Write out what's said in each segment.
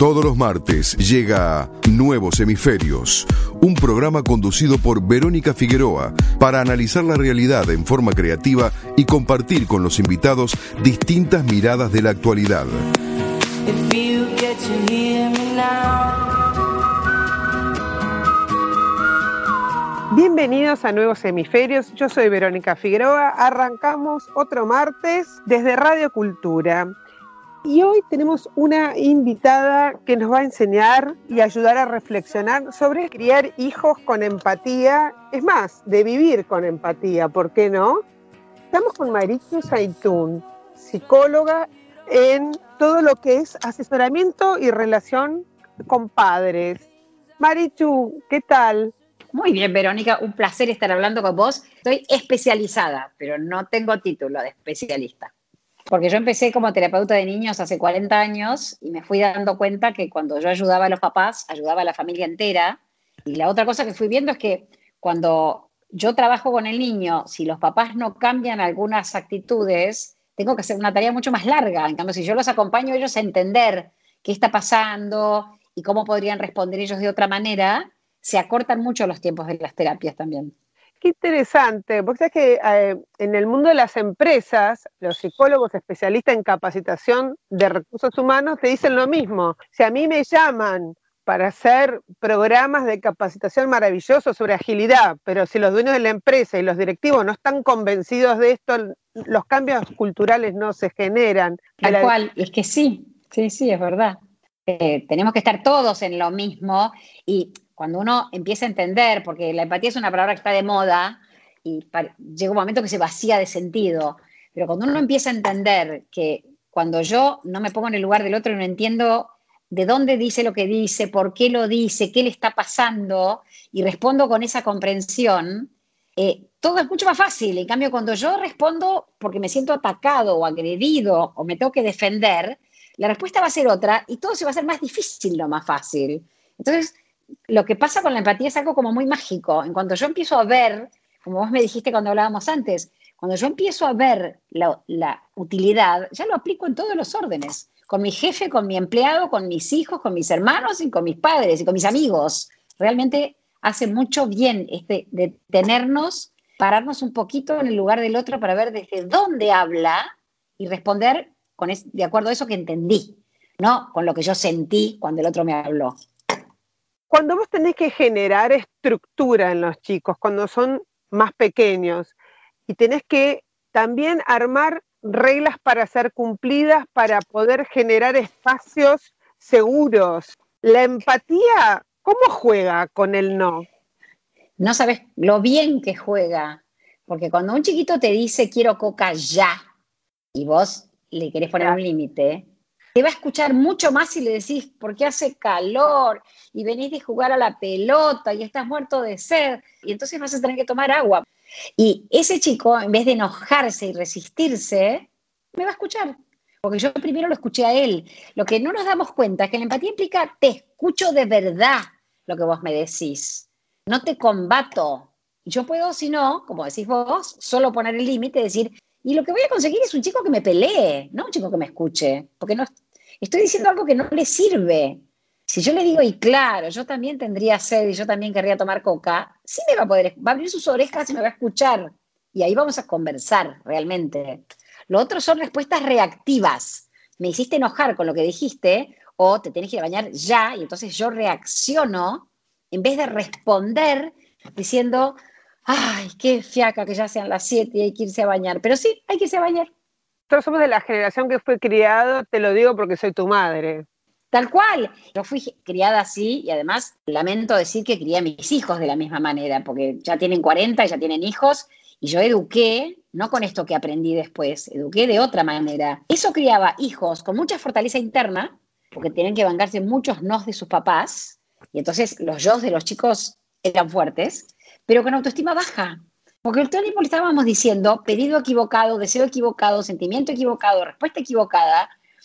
Todos los martes llega Nuevos Hemisferios, un programa conducido por Verónica Figueroa para analizar la realidad en forma creativa y compartir con los invitados distintas miradas de la actualidad. Bienvenidos a Nuevos Hemisferios, yo soy Verónica Figueroa, arrancamos otro martes desde Radio Cultura. Y hoy tenemos una invitada que nos va a enseñar y ayudar a reflexionar sobre criar hijos con empatía, es más, de vivir con empatía, ¿por qué no? Estamos con Marichu Zaitún, psicóloga en todo lo que es asesoramiento y relación con padres. Marichu, ¿qué tal? Muy bien, Verónica, un placer estar hablando con vos. Estoy especializada, pero no tengo título de especialista. Porque yo empecé como terapeuta de niños hace 40 años y me fui dando cuenta que cuando yo ayudaba a los papás, ayudaba a la familia entera. Y la otra cosa que fui viendo es que cuando yo trabajo con el niño, si los papás no cambian algunas actitudes, tengo que hacer una tarea mucho más larga. En cambio, si yo los acompaño a ellos a entender qué está pasando y cómo podrían responder ellos de otra manera, se acortan mucho los tiempos de las terapias también. Qué interesante, porque es que en el mundo de las empresas, los psicólogos especialistas en capacitación de recursos humanos te dicen lo mismo. Si a mí me llaman para hacer programas de capacitación maravillosos sobre agilidad, pero si los dueños de la empresa y los directivos no están convencidos de esto, los cambios culturales no se generan. Tal cual, es que sí, es verdad. Tenemos que estar todos en lo mismo y cuando uno empieza a entender, porque la empatía es una palabra que está de moda y llega un momento que se vacía de sentido, pero cuando uno empieza a entender que cuando yo no me pongo en el lugar del otro y no entiendo de dónde dice lo que dice, por qué lo dice, qué le está pasando y respondo con esa comprensión, todo es mucho más fácil. En cambio, cuando yo respondo porque me siento atacado o agredido o me tengo que defender, la respuesta va a ser otra y todo se va a hacer más difícil, no más fácil. Entonces, lo que pasa con la empatía es algo como muy mágico. En cuanto yo empiezo a ver, como vos me dijiste cuando hablábamos antes, cuando yo empiezo a ver la utilidad, ya lo aplico en todos los órdenes. Con mi jefe, con mi empleado, con mis hijos, con mis hermanos y con mis padres y con mis amigos. Realmente hace mucho bien detenernos, pararnos un poquito en el lugar del otro para ver desde dónde habla y responder de acuerdo a eso que entendí, no con lo que yo sentí cuando el otro me habló. Cuando vos tenés que generar estructura en los chicos, cuando son más pequeños, y tenés que también armar reglas para ser cumplidas, para poder generar espacios seguros, la empatía, ¿cómo juega con el no? No sabes lo bien que juega, porque cuando un chiquito te dice quiero coca ya, y vos le querés poner un límite, te va a escuchar mucho más si le decís porque hace calor y venís de jugar a la pelota y estás muerto de sed y entonces vas a tener que tomar agua. Y ese chico, en vez de enojarse y resistirse, me va a escuchar. Porque yo primero lo escuché a él. Lo que no nos damos cuenta es que la empatía implica te escucho de verdad lo que vos me decís. No te combato. Yo puedo, si no, como decís vos, solo poner el límite y decir, y lo que voy a conseguir es un chico que me pelee, no un chico que me escuche. Porque no estoy diciendo algo que no le sirve. Si yo le digo, y claro, yo también tendría sed y yo también querría tomar coca, sí va a abrir sus orejas y me va a escuchar. Y ahí vamos a conversar realmente. Lo otro son respuestas reactivas. Me hiciste enojar con lo que dijiste o te tenés que ir a bañar ya y entonces yo reacciono en vez de responder diciendo, ay, qué fiaca que ya sean las 7 y hay que irse a bañar. Pero sí, hay que irse a bañar. Nosotros somos de la generación que fue criado, te lo digo porque soy tu madre. Tal cual. Yo fui criada así y además lamento decir que crié a mis hijos de la misma manera, porque ya tienen 40 y ya tienen hijos y yo eduqué, no con esto que aprendí después, eduqué de otra manera. Eso criaba hijos con mucha fortaleza interna, porque tienen que bancarse muchos nos de sus papás y entonces los yos de los chicos eran fuertes, pero con autoestima baja. Porque todo el tiempo le estábamos diciendo pedido equivocado, deseo equivocado, sentimiento equivocado, respuesta equivocada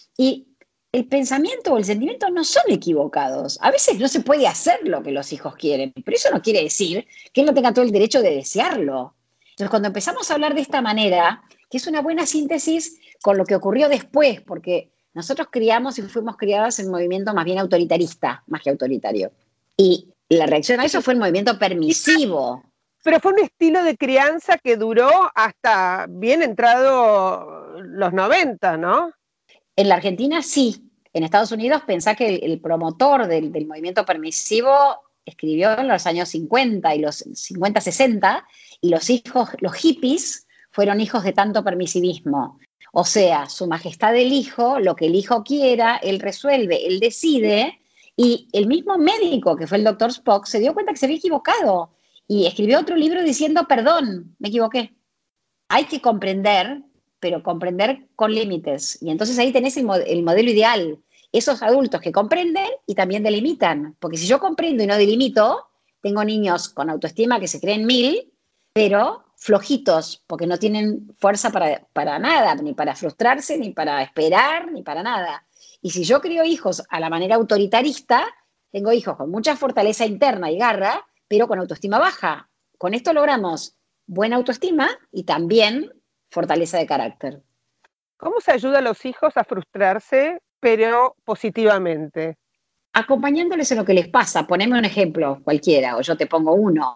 y el pensamiento o el sentimiento no son equivocados. A veces no se puede hacer lo que los hijos quieren, pero eso no quiere decir que él no tenga todo el derecho de desearlo. Entonces, cuando empezamos a hablar de esta manera, que es una buena síntesis con lo que ocurrió después, porque nosotros criamos y fuimos criadas en un movimiento más bien autoritarista, más que autoritario. Y la reacción a eso fue el movimiento permisivo. Pero fue un estilo de crianza que duró hasta bien entrado los 90, ¿no? En la Argentina sí. En Estados Unidos pensá que el promotor del movimiento permisivo escribió en los años 50 y los 50, 60, y los hippies fueron hijos de tanto permisivismo. O sea, su majestad el hijo, lo que el hijo quiera, él resuelve, él decide, y el mismo médico, que fue el doctor Spock, se dio cuenta que se había equivocado y escribió otro libro diciendo, perdón, me equivoqué. Hay que comprender, pero comprender con límites. Y entonces ahí tenés el modelo ideal. Esos adultos que comprenden y también delimitan. Porque si yo comprendo y no delimito, tengo niños con autoestima que se creen 1000, pero flojitos, porque no tienen fuerza para nada, ni para frustrarse, ni para esperar, ni para nada. Y si yo crío hijos a la manera autoritarista, tengo hijos con mucha fortaleza interna y garra, pero con autoestima baja. Con esto logramos buena autoestima y también fortaleza de carácter. ¿Cómo se ayuda a los hijos a frustrarse, pero positivamente? Acompañándoles en lo que les pasa. Poneme un ejemplo cualquiera, o yo te pongo uno.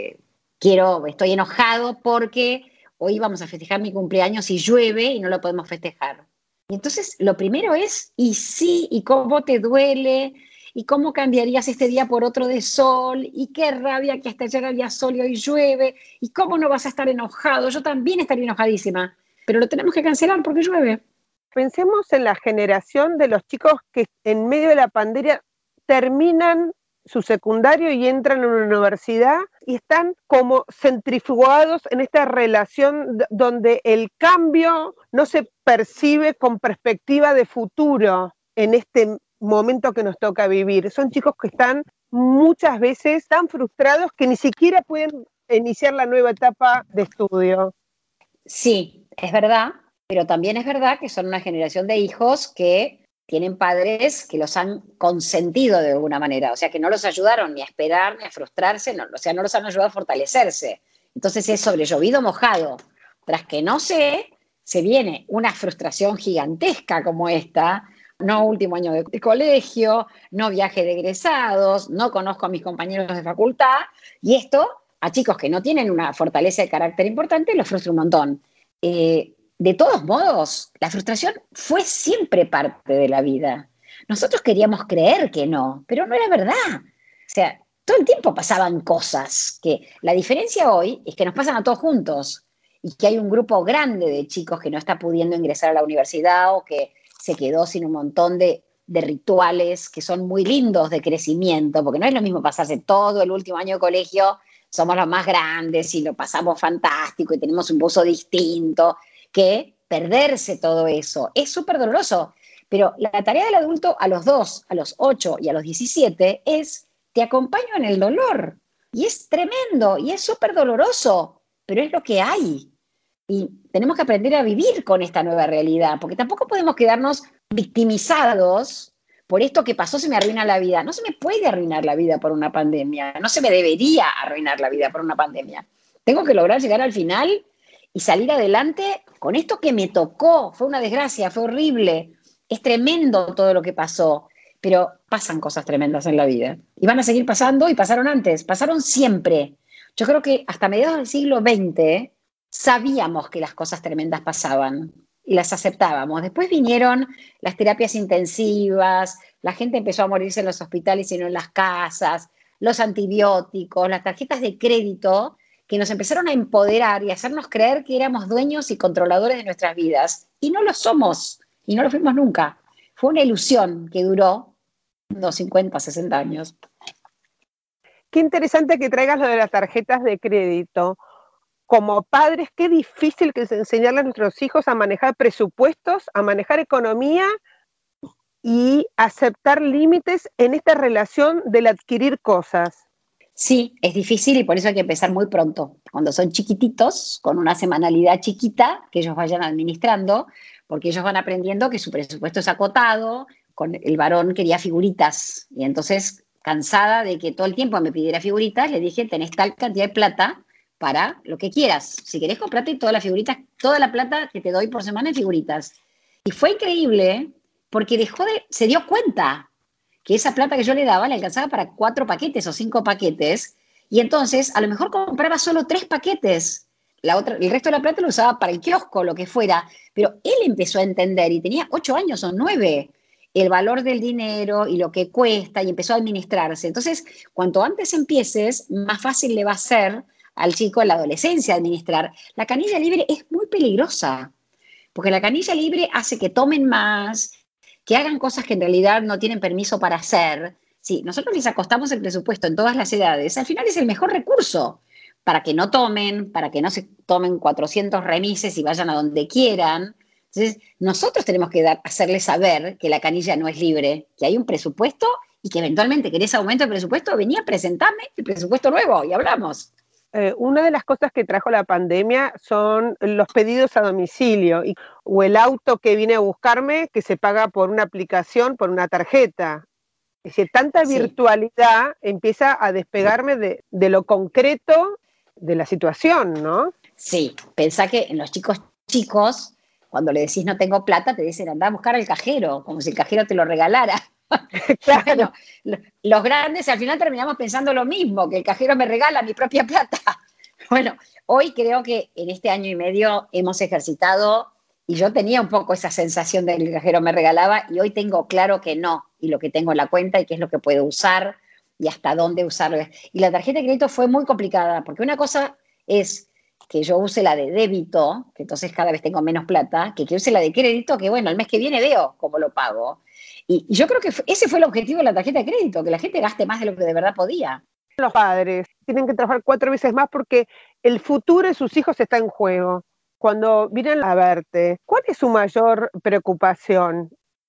Estoy enojado porque hoy vamos a festejar mi cumpleaños y llueve y no lo podemos festejar. Y entonces lo primero es, y sí, y cómo te duele, y cómo cambiarías este día por otro de sol, y qué rabia que hasta ayer había sol y hoy llueve, y cómo no vas a estar enojado, yo también estaría enojadísima, pero lo tenemos que cancelar porque llueve. Pensemos en la generación de los chicos que en medio de la pandemia terminan su secundario y entran en una universidad y están como centrifugados en esta relación donde el cambio no se percibe con perspectiva de futuro en este momento que nos toca vivir. Son chicos que están muchas veces tan frustrados que ni siquiera pueden iniciar la nueva etapa de estudio. Sí, es verdad, pero también es verdad que son una generación de hijos que tienen padres que los han consentido de alguna manera, o sea, que no los ayudaron ni a esperar, ni a frustrarse, no los han ayudado a fortalecerse. Entonces es sobre llovido mojado. Tras que no sé, se viene una frustración gigantesca como esta, no último año de colegio, no viaje de egresados, no conozco a mis compañeros de facultad, y esto a chicos que no tienen una fortaleza de carácter importante los frustra un montón. De todos modos, la frustración fue siempre parte de la vida. Nosotros queríamos creer que no, pero no era verdad. O sea, todo el tiempo pasaban cosas, que la diferencia hoy es que nos pasan a todos juntos y que hay un grupo grande de chicos que no está pudiendo ingresar a la universidad o que se quedó sin un montón de rituales que son muy lindos de crecimiento, porque no es lo mismo pasarse todo el último año de colegio, somos los más grandes y lo pasamos fantástico y tenemos un buzo distinto, que perderse todo eso. Es súper doloroso, pero la tarea del adulto a los 2, a los 8 y a los 17 es, te acompaño en el dolor. Y es tremendo, y es súper doloroso, pero es lo que hay. Y tenemos que aprender a vivir con esta nueva realidad, porque tampoco podemos quedarnos victimizados por esto que pasó, se me arruina la vida. No se me puede arruinar la vida por una pandemia, no se me debería arruinar la vida por una pandemia. Tengo que lograr llegar al final y salir adelante con esto que me tocó. Fue una desgracia, fue horrible, es tremendo todo lo que pasó, pero pasan cosas tremendas en la vida. Y van a seguir pasando, y pasaron antes, pasaron siempre. Yo creo que hasta mediados del siglo XX sabíamos que las cosas tremendas pasaban y las aceptábamos. Después vinieron las terapias intensivas, la gente empezó a morirse en los hospitales y no en las casas, los antibióticos, las tarjetas de crédito, que nos empezaron a empoderar y a hacernos creer que éramos dueños y controladores de nuestras vidas. Y no lo somos, y no lo fuimos nunca. Fue una ilusión que duró unos 50, 60 años. Qué interesante que traigas lo de las tarjetas de crédito. Como padres, qué difícil que es enseñarle a nuestros hijos a manejar presupuestos, a manejar economía y aceptar límites en esta relación del adquirir cosas. Sí, es difícil y por eso hay que empezar muy pronto, cuando son chiquititos, con una semanalidad chiquita, que ellos vayan administrando, porque ellos van aprendiendo que su presupuesto es acotado. Con el varón quería figuritas y entonces, cansada de que todo el tiempo me pidiera figuritas, le dije, tenés tal cantidad de plata para lo que quieras. Si querés, comprate todas las figuritas, toda la plata que te doy por semana en figuritas. Y fue increíble porque se dio cuenta que esa plata que yo le daba le alcanzaba para 4 paquetes o 5 paquetes, y entonces a lo mejor compraba solo 3 paquetes. El resto de la plata lo usaba para el kiosco, lo que fuera, pero él empezó a entender, y tenía 8 años o 9, el valor del dinero y lo que cuesta, y empezó a administrarse. Entonces, cuanto antes empieces, más fácil le va a ser al chico en la adolescencia administrar. La canilla libre es muy peligrosa, porque la canilla libre hace que tomen más, que hagan cosas que en realidad no tienen permiso para hacer. Si nosotros les acostamos el presupuesto en todas las edades, al final es el mejor recurso para que no tomen, para que no se tomen 400 remises y vayan a donde quieran. Entonces, nosotros tenemos que hacerles saber que la canilla no es libre, que hay un presupuesto y que eventualmente querés aumento de presupuesto, venía a presentarme el presupuesto nuevo y hablamos. Una de las cosas que trajo la pandemia son los pedidos a domicilio o el auto que viene a buscarme que se paga por una aplicación, por una tarjeta. Es decir, tanta virtualidad empieza a despegarme de lo concreto de la situación, ¿no? Sí, pensá que en los chicos, cuando le decís no tengo plata, te dicen anda a buscar al cajero, como si el cajero te lo regalara. Claro. Bueno, los grandes al final terminamos pensando lo mismo, que el cajero me regala mi propia plata. Bueno, hoy creo que en este año y medio hemos ejercitado, y yo tenía un poco esa sensación de que el cajero me regalaba, y hoy tengo claro que no, y lo que tengo en la cuenta y qué es lo que puedo usar y hasta dónde usarlo. Y la tarjeta de crédito fue muy complicada, porque una cosa es que yo use la de débito, que entonces cada vez tengo menos plata, que use la de crédito, que bueno, el mes que viene veo cómo lo pago. Y yo creo que ese fue el objetivo de la tarjeta de crédito, que la gente gaste más de lo que de verdad podía. Los padres tienen que trabajar 4 veces más porque el futuro de sus hijos está en juego. Cuando vienen a verte, ¿cuál es su mayor preocupación?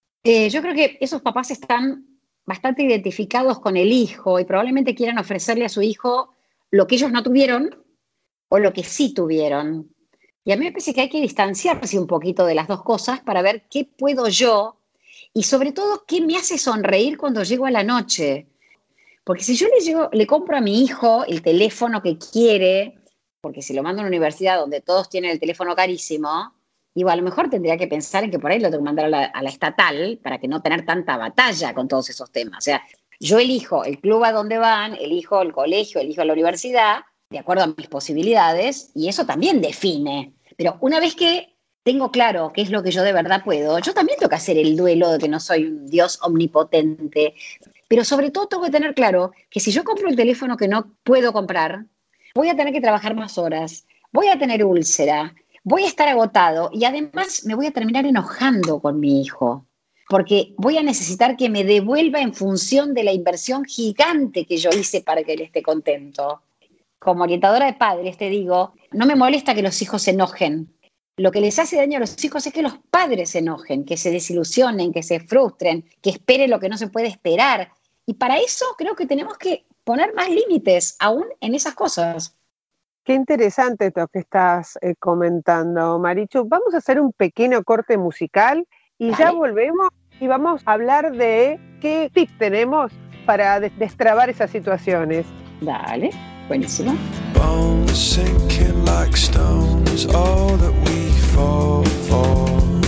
Yo creo que esos papás están bastante identificados con el hijo y probablemente quieran ofrecerle a su hijo lo que ellos no tuvieron o lo que sí tuvieron. Y a mí me parece que hay que distanciarse un poquito de las dos cosas para ver qué puedo yo y sobre todo qué me hace sonreír cuando llego a la noche. Porque si yo le compro a mi hijo el teléfono que quiere, porque si lo mando a una universidad donde todos tienen el teléfono carísimo, digo, a lo mejor tendría que pensar en que por ahí lo tengo que mandar a la estatal para que no tener tanta batalla con todos esos temas. O sea, yo elijo el club a donde van, elijo el colegio, elijo la universidad, de acuerdo a mis posibilidades, y eso también define. Pero una vez que tengo claro qué es lo que yo de verdad puedo, yo también tengo que hacer el duelo de que no soy un Dios omnipotente. Pero sobre todo tengo que tener claro que si yo compro el teléfono que no puedo comprar, voy a tener que trabajar más horas, voy a tener úlcera, voy a estar agotado y además me voy a terminar enojando con mi hijo porque voy a necesitar que me devuelva en función de la inversión gigante que yo hice para que él esté contento. Como orientadora de padres te digo, no me molesta que los hijos se enojen. Lo que les hace daño a los hijos es que los padres se enojen, que se desilusionen, que se frustren, que esperen lo que no se puede esperar. Y para eso creo que tenemos que poner más límites aún en esas cosas. Qué interesante esto que estás comentando, Marichu. Vamos a hacer un pequeño corte musical y ya volvemos y vamos a hablar de qué tips tenemos para destrabar esas situaciones. Dale, buenísimo. Bones sinking like stones, all that we fall for.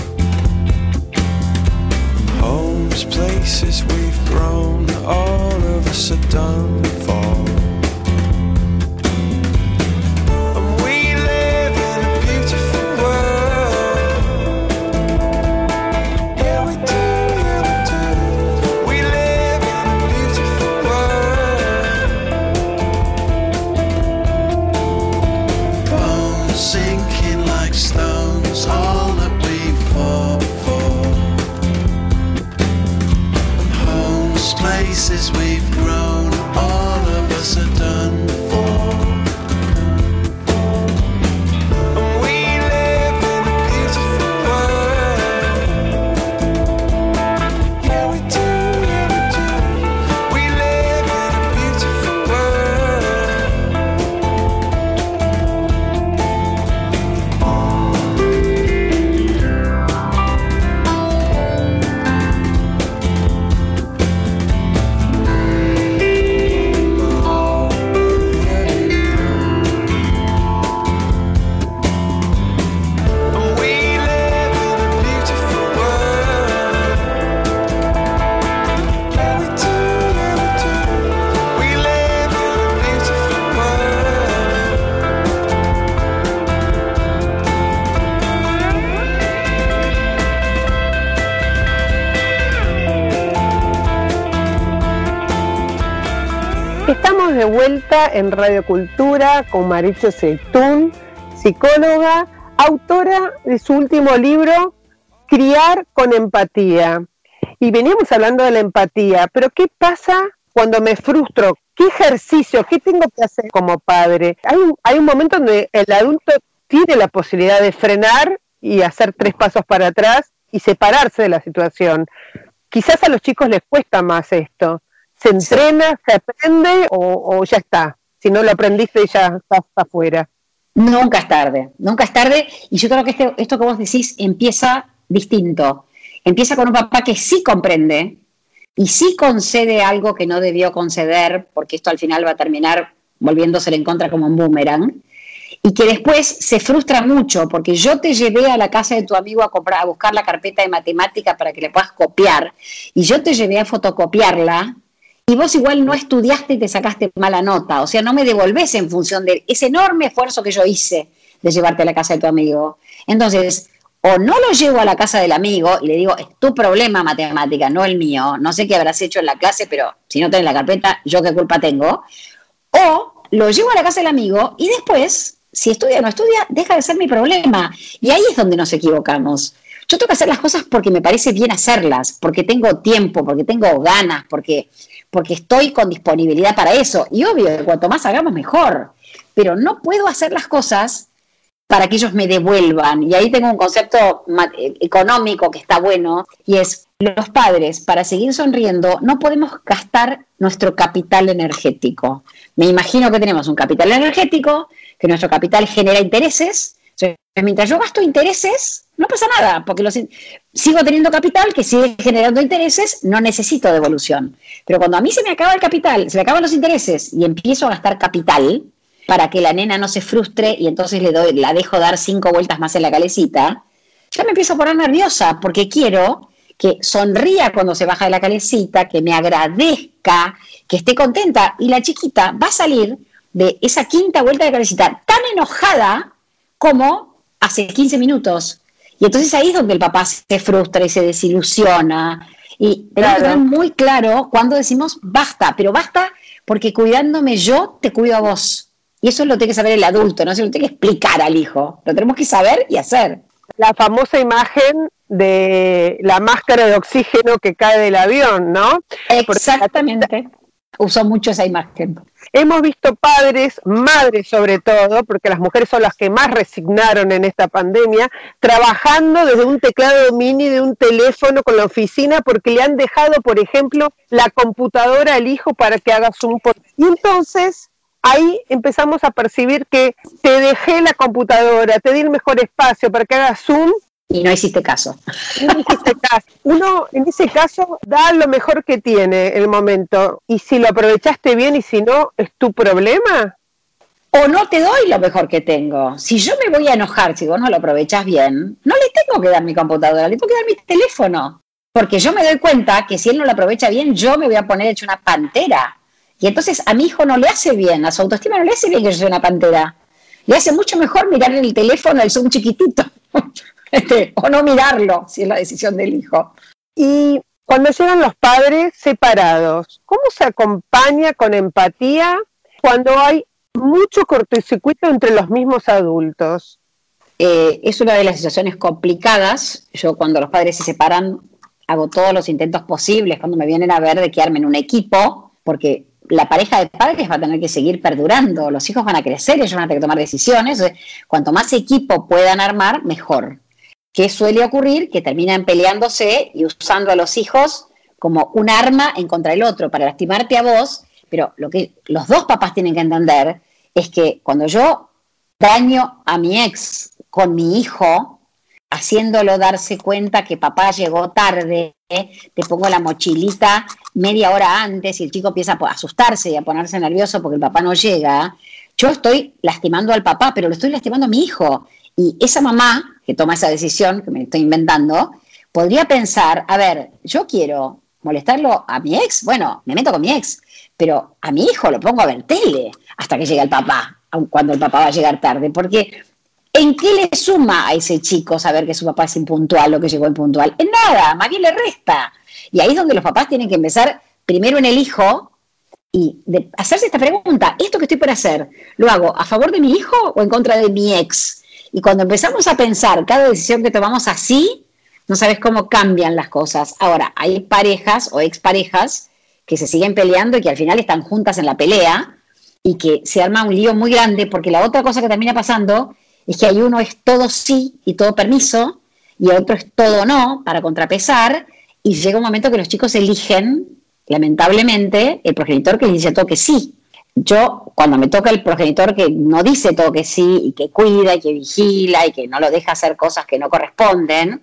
Homes, places we've grown, all of us are done for. Places we've grown, all of us are done for. And we live in a beautiful world. Yeah, we do, yeah, we do. We live in a beautiful Estamos de vuelta en Radio Cultura con Maricho Seitún, psicóloga, autora de su último libro, Criar con Empatía. Y veníamos hablando de la empatía, pero ¿qué pasa cuando me frustro? ¿Qué ejercicio? ¿Qué tengo que hacer como padre? Hay un momento donde el adulto tiene la posibilidad de frenar y hacer 3 pasos para atrás y separarse de la situación. Quizás a los chicos les cuesta más esto. ¿Se entrena, se aprende o ya está? Si no lo aprendiste ya estás afuera. Nunca es tarde, nunca es tarde. Y yo creo que esto que vos decís empieza distinto. Empieza con un papá que sí comprende y sí concede algo que no debió conceder, porque esto al final va a terminar volviéndosele en contra como un boomerang. Y que después se frustra mucho, porque yo te llevé a la casa de tu amigo a buscar la carpeta de matemática para que le puedas copiar, y yo te llevé a fotocopiarla, y vos igual no estudiaste y te sacaste mala nota. O sea, no me devolvés en función de ese enorme esfuerzo que yo hice de llevarte a la casa de tu amigo. Entonces, o no lo llevo a la casa del amigo y le digo, es tu problema matemática, no el mío, no sé qué habrás hecho en la clase, pero si no tenés la carpeta, yo qué culpa tengo. O lo llevo a la casa del amigo y después, si estudia o no estudia, deja de ser mi problema. Y ahí es donde nos equivocamos. Yo tengo que hacer las cosas porque me parece bien hacerlas, porque tengo tiempo, porque tengo ganas, porque estoy con disponibilidad para eso. Y obvio, cuanto más hagamos, mejor. Pero no puedo hacer las cosas para que ellos me devuelvan. Y ahí tengo un concepto económico que está bueno, y es, los padres, para seguir sonriendo, no podemos gastar nuestro capital energético. Me imagino que tenemos un capital energético, que nuestro capital genera intereses. Entonces, mientras yo gasto intereses, no pasa nada, porque sigo teniendo capital que sigue generando intereses, no necesito devolución. Pero cuando a mí se me acaba el capital, se me acaban los intereses y empiezo a gastar capital para que la nena no se frustre y entonces la dejo dar 5 vueltas más en la calecita, ya me empiezo a poner nerviosa porque quiero que sonría cuando se baja de la calecita, que me agradezca, que esté contenta. Y la chiquita va a salir de esa 5ª vuelta de calecita tan enojada como hace 15 minutos. Y entonces ahí es donde el papá se frustra y se desilusiona. Y tenemos que tener muy claro cuando decimos basta, pero basta porque cuidándome yo, te cuido a vos. Y eso lo tiene que saber el adulto, no se lo tiene que explicar al hijo. Lo tenemos que saber y hacer. La famosa imagen de la máscara de oxígeno que cae del avión, ¿no? Exactamente. Usó mucho esa imagen. Hemos visto padres, madres sobre todo, porque las mujeres son las que más resignaron en esta pandemia, trabajando desde un teclado mini de un teléfono con la oficina porque le han dejado, por ejemplo, la computadora al hijo para que haga Zoom. Y entonces ahí empezamos a percibir que te dejé la computadora, te di el mejor espacio para que hagas Zoom. Y no hiciste caso. Uno en ese caso da lo mejor que tiene el momento, y si lo aprovechaste bien y si no, ¿es tu problema? O no te doy lo mejor que tengo. Si yo me voy a enojar si vos no lo aprovechás bien, no le tengo que dar mi computadora, le tengo que dar mi teléfono. Porque yo me doy cuenta que si él no lo aprovecha bien, yo me voy a poner hecho una pantera. Y entonces a mi hijo no le hace bien, a su autoestima no le hace bien que yo sea una pantera. Le hace mucho mejor mirar en el teléfono el Zoom chiquitito. O no mirarlo, si es la decisión del hijo. Y cuando llegan los padres separados, ¿cómo se acompaña con empatía cuando hay mucho cortocircuito entre los mismos adultos? Es una de las situaciones complicadas. Yo cuando los padres se separan hago todos los intentos posibles cuando me vienen a ver de quedarme en un equipo, porque la pareja de padres va a tener que seguir perdurando, los hijos van a crecer, ellos van a tener que tomar decisiones. Entonces, cuanto más equipo puedan armar, mejor. ¿Qué suele ocurrir? Que terminan peleándose y usando a los hijos como un arma en contra del otro para lastimarte a vos, pero lo que los dos papás tienen que entender es que cuando yo daño a mi ex con mi hijo, haciéndolo darse cuenta que papá llegó tarde, te pongo la mochilita media hora antes y el chico empieza a asustarse y a ponerse nervioso porque el papá no llega, yo estoy lastimando al papá, pero lo estoy lastimando a mi hijo. Y esa mamá que toma esa decisión, que me estoy inventando, podría pensar, a ver, yo quiero molestarlo a mi ex, bueno, me meto con mi ex, pero a mi hijo lo pongo a ver tele hasta que llegue el papá, aun cuando el papá va a llegar tarde, porque ¿en qué le suma a ese chico saber que su papá es impuntual o que llegó impuntual? En nada, más bien le resta. Y ahí es donde los papás tienen que empezar primero en el hijo Y de hacerse esta pregunta, ¿esto que estoy por hacer, lo hago a favor de mi hijo o en contra de mi ex? Y cuando empezamos a pensar cada decisión que tomamos así, no sabes cómo cambian las cosas. Ahora, hay parejas o exparejas que se siguen peleando y que al final están juntas en la pelea y que se arma un lío muy grande, porque la otra cosa que termina pasando es que hay uno es todo sí y todo permiso y el otro es todo no para contrapesar, y llega un momento que los chicos eligen, lamentablemente, el progenitor que les dice todo que sí. Yo, cuando me toca el progenitor que no dice todo que sí y que cuida y que vigila y que no lo deja hacer cosas que no corresponden,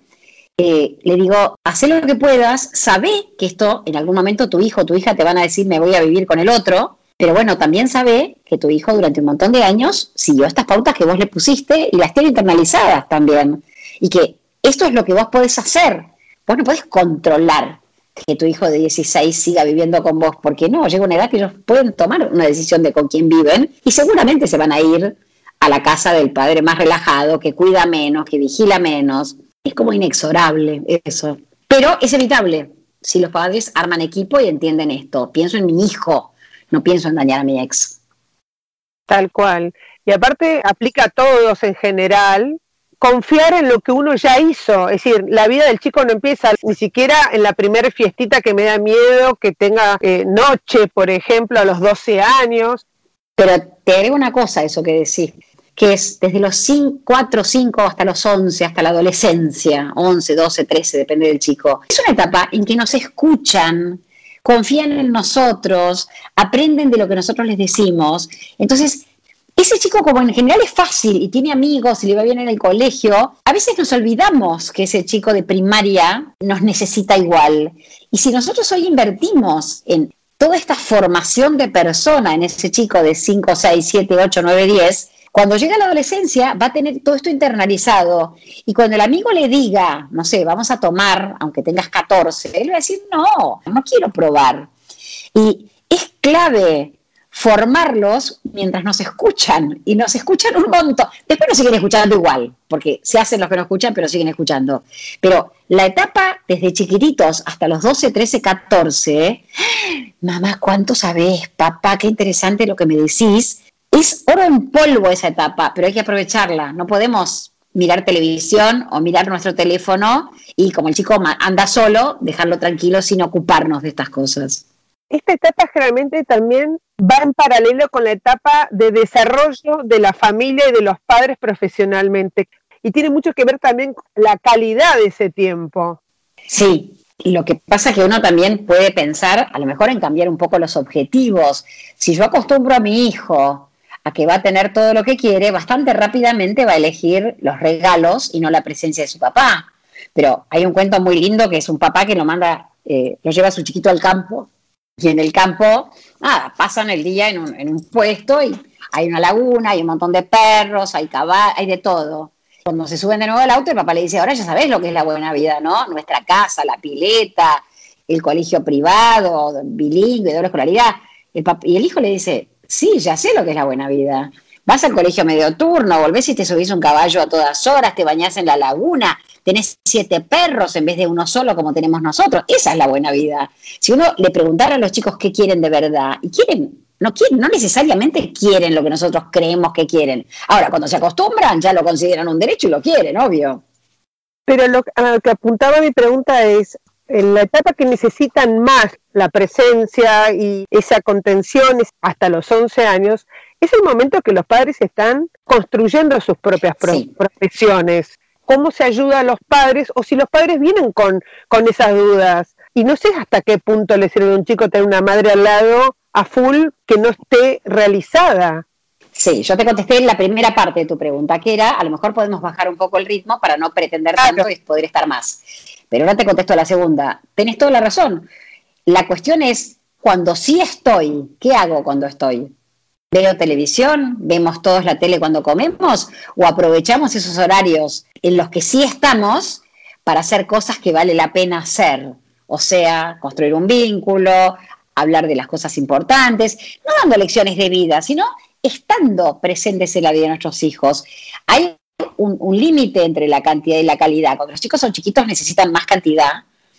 le digo, haz lo que puedas, sabé que esto en algún momento tu hijo o tu hija te van a decir me voy a vivir con el otro, pero bueno, también sabé que tu hijo durante un montón de años siguió estas pautas que vos le pusiste y las tiene internalizadas también, y que esto es lo que vos podés hacer. Vos no podés controlar que tu hijo de 16 siga viviendo con vos, porque no, llega una edad que ellos pueden tomar una decisión de con quién viven y seguramente se van a ir a la casa del padre más relajado, que cuida menos, que vigila menos. Es como inexorable eso, pero es evitable si los padres arman equipo y entienden esto. Pienso en mi hijo, no pienso en dañar a mi ex. Tal cual. Y aparte aplica a todos en general, confiar en lo que uno ya hizo. Es decir, la vida del chico no empieza ni siquiera en la primera fiestita que me da miedo, que tenga noche, por ejemplo, a los 12 años. Pero te agrego una cosa a eso que decís, que es desde los 4, 5 hasta los 11, hasta la adolescencia, 11, 12, 13, depende del chico. Es una etapa en que nos escuchan, confían en nosotros, aprenden de lo que nosotros les decimos. Entonces, ese chico, como en general es fácil y tiene amigos y le va bien en el colegio, a veces nos olvidamos que ese chico de primaria nos necesita igual. Y si nosotros hoy invertimos en toda esta formación de persona en ese chico de 5, 6, 7, 8, 9, 10, cuando llega a la adolescencia va a tener todo esto internalizado, y cuando el amigo le diga, no sé, vamos a tomar, aunque tengas 14, él va a decir, no quiero probar. Y es clave formarlos mientras nos escuchan, y nos escuchan un montón. Después nos siguen escuchando igual, porque se hacen los que no escuchan, pero siguen escuchando. Pero la etapa desde chiquititos hasta los 12, 13, 14, mamá, ¿cuánto sabés? Papá, qué interesante lo que me decís. Es oro en polvo esa etapa, pero hay que aprovecharla. No podemos mirar televisión o mirar nuestro teléfono y, como el chico anda solo, dejarlo tranquilo sin ocuparnos de estas cosas. Esta etapa generalmente también va en paralelo con la etapa de desarrollo de la familia y de los padres profesionalmente. Y tiene mucho que ver también con la calidad de ese tiempo. Sí, lo que pasa es que uno también puede pensar, a lo mejor, en cambiar un poco los objetivos. Si yo acostumbro a mi hijo a que va a tener todo lo que quiere, bastante rápidamente va a elegir los regalos y no la presencia de su papá. Pero hay un cuento muy lindo que es un papá que lo lleva a su chiquito al campo, y en el campo, pasan el día en un puesto y hay una laguna, hay un montón de perros, hay caballos, hay de todo. Cuando se suben de nuevo al auto, el papá le dice, ahora ya sabés lo que es la buena vida, ¿no? Nuestra casa, la pileta, el colegio privado, bilingüe, doble escolaridad. Y el hijo le dice, sí, ya sé lo que es la buena vida. Vas al colegio medio turno, volvés y te subís un caballo a todas horas, te bañás en la laguna, tenés 7 perros en vez de uno solo como tenemos nosotros. Esa es la buena vida. Si uno le preguntara a los chicos qué quieren de verdad, y no necesariamente quieren lo que nosotros creemos que quieren. Ahora, cuando se acostumbran, ya lo consideran un derecho y lo quieren, obvio. Pero a lo que apuntaba mi pregunta es, en la etapa que necesitan más la presencia y esa contención hasta los 11 años, es el momento que los padres están construyendo sus propias profesiones. ¿Cómo se ayuda a los padres? O si los padres vienen con esas dudas. Y no sé hasta qué punto le sirve a un chico tener una madre al lado a full que no esté realizada. Sí, yo te contesté en la primera parte de tu pregunta, que era, a lo mejor podemos bajar un poco el ritmo para no pretender tanto y poder estar más. Pero ahora te contesto la segunda. Tenés toda la razón. La cuestión es, cuando sí estoy, ¿qué hago cuando estoy? ¿Veo televisión? ¿Vemos todos la tele cuando comemos? ¿O aprovechamos esos horarios en los que sí estamos para hacer cosas que vale la pena hacer? O sea, construir un vínculo, hablar de las cosas importantes, no dando lecciones de vida, sino estando presentes en la vida de nuestros hijos. Hay un límite entre la cantidad y la calidad. Cuando los chicos son chiquitos necesitan más cantidad.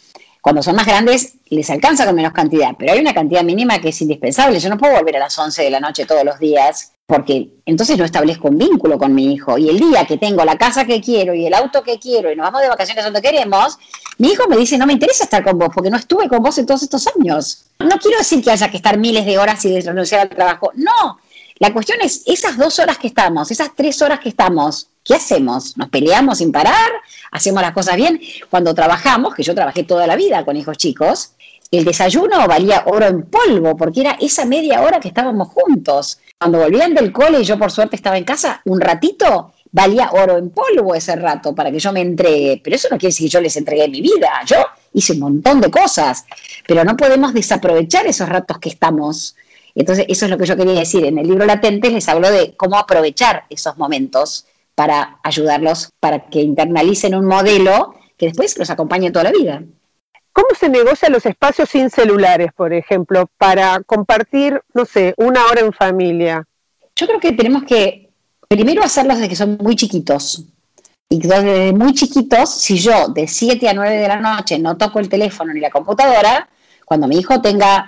Cuando son más grandes les alcanza con menos cantidad, pero hay una cantidad mínima que es indispensable. Yo no puedo volver a las 11 de la noche todos los días, porque entonces no establezco un vínculo con mi hijo. Y el día que tengo la casa que quiero y el auto que quiero y nos vamos de vacaciones donde queremos, mi hijo me dice, no me interesa estar con vos, porque no estuve con vos en todos estos años. No quiero decir que haya que estar miles de horas y renunciar al trabajo. No, la cuestión es esas 2 horas que estamos, esas 3 horas que estamos, ¿qué hacemos? ¿Nos peleamos sin parar? ¿Hacemos las cosas bien? Cuando trabajamos, que yo trabajé toda la vida con hijos chicos, el desayuno valía oro en polvo, porque era esa media hora que estábamos juntos. Cuando volvían del cole y yo por suerte estaba en casa, un ratito, valía oro en polvo ese rato para que yo me entregue. Pero eso no quiere decir que yo les entregué mi vida. Yo hice un montón de cosas, pero no podemos desaprovechar esos ratos que estamos. Entonces, eso es lo que yo quería decir. En el libro Latentes les hablo de cómo aprovechar esos momentos para ayudarlos, para que internalicen un modelo que después los acompañe toda la vida. ¿Cómo se negocian los espacios sin celulares, por ejemplo, para compartir, no sé, 1 hora en familia? Yo creo que tenemos que primero hacerlos desde que son muy chiquitos. Y desde muy chiquitos, si yo de 7 a 9 de la noche no toco el teléfono ni la computadora, cuando mi hijo tenga